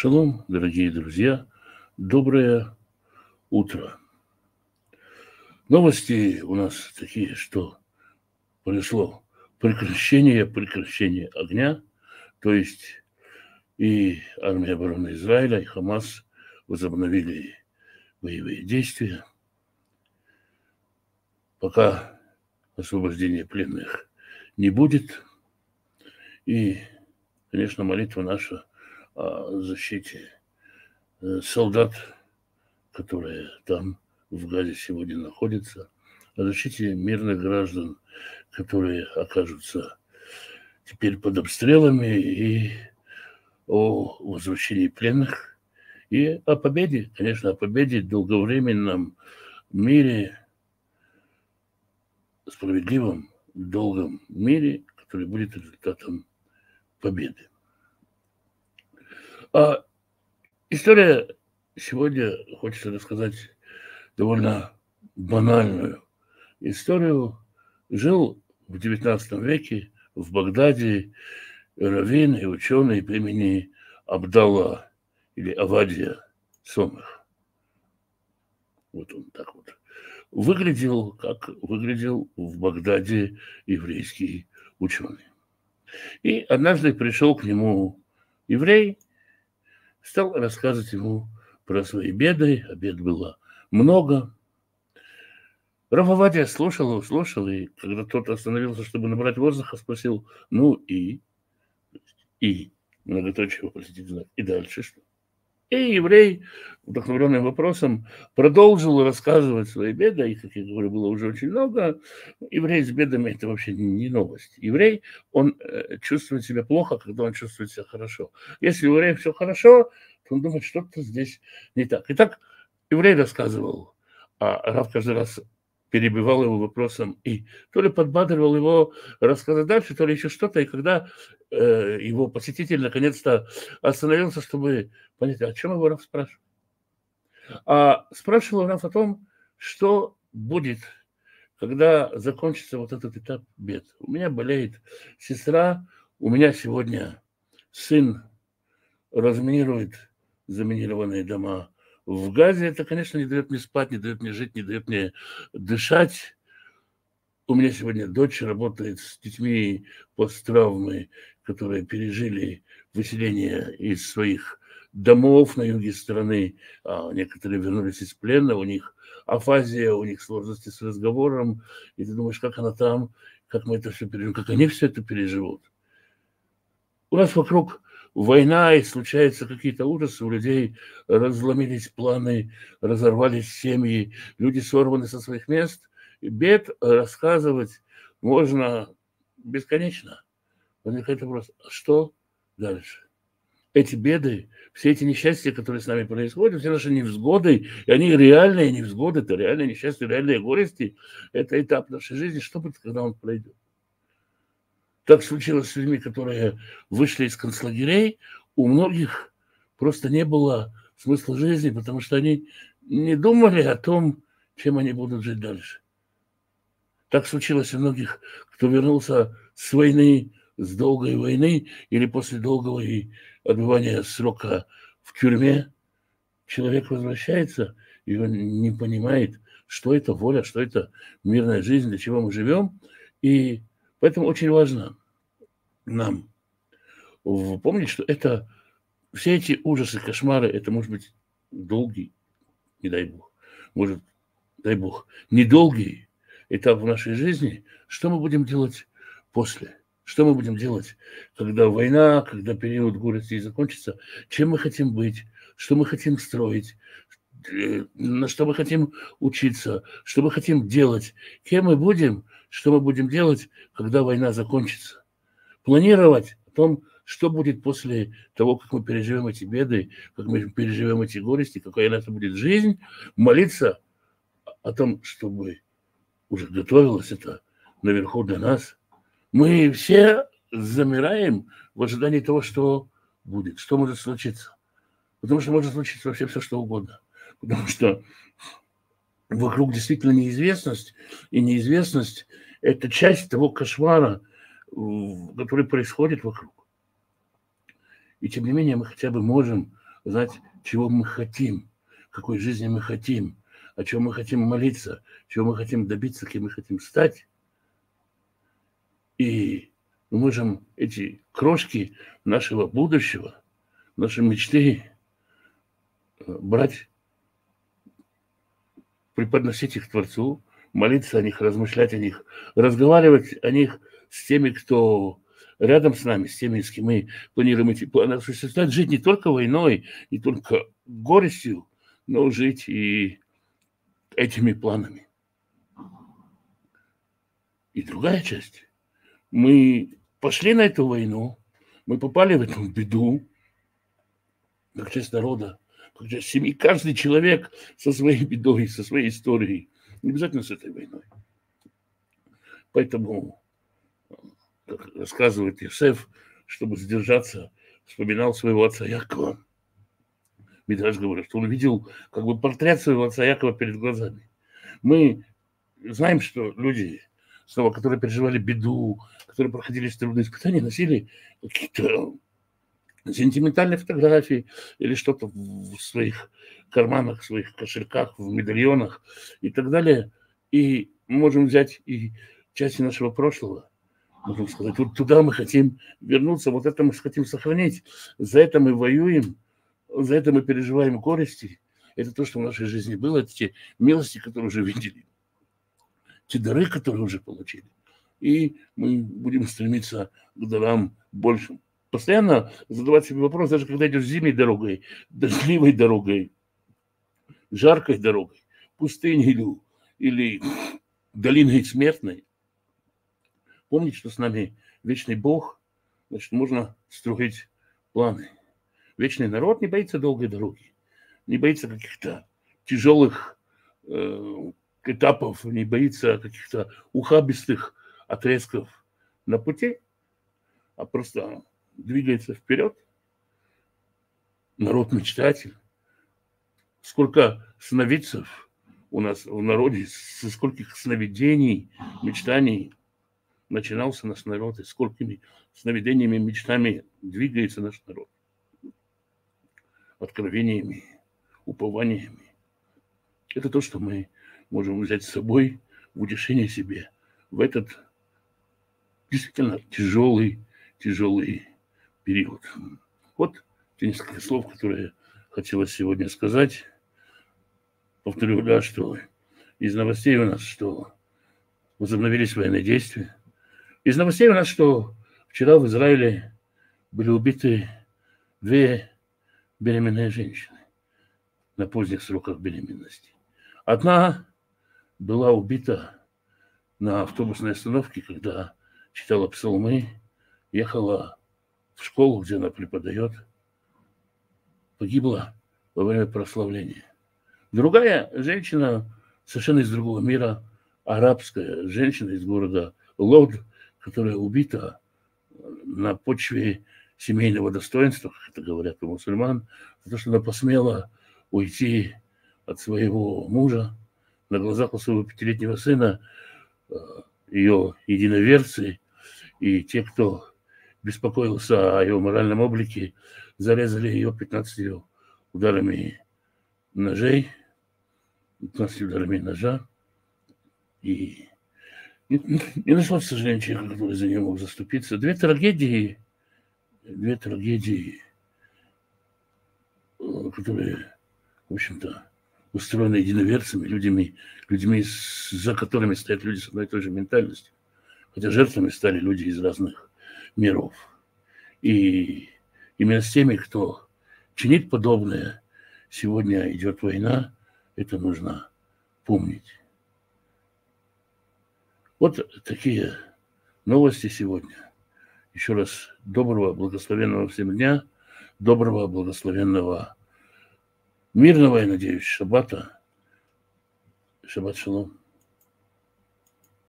Шалом, дорогие друзья, доброе утро. Новости у нас такие, что произошло прекращение огня, то есть и армия обороны Израиля, и Хамас возобновили боевые действия. Пока освобождения пленных не будет. И, конечно, молитва наша о защите солдат, которые там в Газе сегодня находятся, о защите мирных граждан, которые окажутся теперь под обстрелами, и о возвращении пленных, и о победе, конечно, о победе в долговременном мире, справедливом, долгом мире, который будет результатом победы. А история сегодня хочется рассказать довольно банальную историю. Жил в XIX веке в Багдаде раввин и ученый по имени Абдалла или Авадия Сомах. Вот он так вот выглядел, как выглядел в Багдаде еврейский ученый. И однажды пришел к нему еврей, стал рассказывать ему про свои беды, а бед было много. Рав Авадия слушал, и когда тот остановился, чтобы набрать воздуха, спросил: ну и многоточие вопросительный знак, и дальше что? И еврей, вдохновленный вопросом, продолжил рассказывать свои беды, их, как я говорю, было уже очень много. Еврей с бедами – это вообще не новость. Еврей, он чувствует себя плохо, когда он чувствует себя хорошо. Если у еврея все хорошо, то он думает, что-то здесь не так. Итак, еврей рассказывал, а рав каждый раз перебивал его вопросом и то ли подбадривал его рассказать дальше, то ли еще что-то. И когда его посетитель наконец-то остановился, чтобы понять, о чем его Рав спрашивал. А спрашивал Рав о том, что будет, когда закончится вот этот этап бед. У меня болеет сестра, у меня сегодня сын разминирует заминированные дома в Газе. Это, конечно, не дает мне спать, не дает мне жить, не дает мне дышать. У меня сегодня дочь работает с детьми посттравмы, которые пережили выселение из своих домов на юге страны, а некоторые вернулись из плена, у них афазия, у них сложности с разговором, и ты думаешь, как она там, как мы это все переживем, как они все это переживут. У нас вокруг война, и случаются какие-то ужасы, у людей разломились планы, разорвались семьи, люди сорваны со своих мест. Бед рассказывать можно бесконечно. Возникает вопрос, что дальше? Эти беды, все эти несчастья, которые с нами происходят, все наши невзгоды, и они реальные невзгоды, это реальные несчастья, реальные горести, это этап нашей жизни. Что будет, когда он пройдет? Так случилось с людьми, которые вышли из концлагерей. У многих просто не было смысла жизни, потому что они не думали о том, чем они будут жить дальше. Так случилось у многих, кто вернулся с войны, с долгой войны или после долгого отбывания срока в тюрьме. Человек возвращается, и он не понимает, что это воля, что это мирная жизнь, для чего мы живем. И поэтому очень важно нам помнить, что это все эти ужасы, кошмары, это может быть долгий, не дай бог, может, дай бог, недолгий этап в нашей жизни. Что мы будем делать после? Что мы будем делать, когда война, когда период горести закончится? Чем мы хотим быть? Что мы хотим строить? На что мы хотим учиться? Что мы хотим делать? Кем мы будем? Что мы будем делать, когда война закончится? Планировать о том, что будет после того, как мы переживем эти беды, как мы переживем эти горести, какая наша будет жизнь, молиться о том, чтобы уже готовилось это наверху для нас. Мы все замираем в ожидании того, что будет, что может случиться. Потому что может случиться вообще все, что угодно. Потому что вокруг действительно неизвестность, и неизвестность – это часть того кошмара, который происходит вокруг. И тем не менее мы хотя бы можем знать, чего мы хотим, какой жизни мы хотим, о чем мы хотим молиться, чего мы хотим добиться, кем мы хотим стать. И мы можем эти крошки нашего будущего, наши мечты брать, преподносить их Творцу, молиться о них, размышлять о них, разговаривать о них с теми, кто рядом с нами, с теми, с кем мы планируем эти планы осуществлять, жить не только войной, не только горестью, но жить и этими планами. И другая часть. Мы пошли на эту войну, мы попали в эту беду, как часть народа, как часть семьи. Каждый человек со своей бедой, со своей историей. Не обязательно с этой войной. Поэтому, как рассказывает Йосеф, чтобы сдержаться, вспоминал своего отца Якова. Мидраш говорит, что он видел как бы портрет своего отца Якова перед глазами. Мы знаем, что люди, снова, которые переживали беду, которые проходили трудные испытания, носили какие-то сентиментальные фотографии или что-то в своих карманах, в своих кошельках, в медальонах и так далее. И мы можем взять и части нашего прошлого, можем сказать, вот туда мы хотим вернуться, вот это мы хотим сохранить, за это мы воюем, за это мы переживаем горести. Это то, что в нашей жизни было, это те милости, которые уже видели, те дары, которые уже получили. И мы будем стремиться к дарам большим. Постоянно задавать себе вопрос, даже когда идешь зимней дорогой, дождливой дорогой, жаркой дорогой, пустыней или долиной смертной. Помните, что с нами вечный Бог, значит, можно строить планы. Вечный народ не боится долгой дороги, не боится каких-то тяжелых этапов, не боится каких-то ухабистых отрезков на пути, а просто двигается вперед. Народ мечтатель. Сколько сновидцев у нас в народе, со скольких сновидений, мечтаний начинался наш народ, и сколькими сновидениями, мечтами двигается наш народ. Откровениями, упованиями. Это то, что мы можем взять с собой в утешение себе в этот действительно тяжелый период. Вот те несколько слов, которые хотелось сегодня сказать. Повторю, да, что из новостей у нас, что возобновились военные действия. Из новостей у нас, что вчера в Израиле были убиты 2 беременные женщины на поздних сроках беременности. Одна была убита на автобусной остановке, когда читала псалмы, ехала в школу, где она преподает, погибла во время прославления. Другая женщина, совершенно из другого мира, арабская женщина из города Лод, которая убита на почве семейного достоинства, как это говорят у мусульман, за то, что она посмела уйти от своего мужа на глазах у своего 5-летнего сына. Ее единоверцы и те, кто беспокоился о его моральном облике, зарезали ее 15 ударами ножей, 15 ударами ножа. И не нашлось, к сожалению, человека, который за нее мог заступиться. Две трагедии, которые, в общем-то, устроены единоверцами, людьми, за которыми стоят люди с одной и той же ментальностью. Хотя жертвами стали люди из разных миров. И именно с теми, кто чинит подобное, сегодня идет война, это нужно помнить. Вот такие новости сегодня. Еще раз доброго, благословенного всем дня, доброго, благословенного, мирного, я надеюсь, шаббата. Шаббат шалом.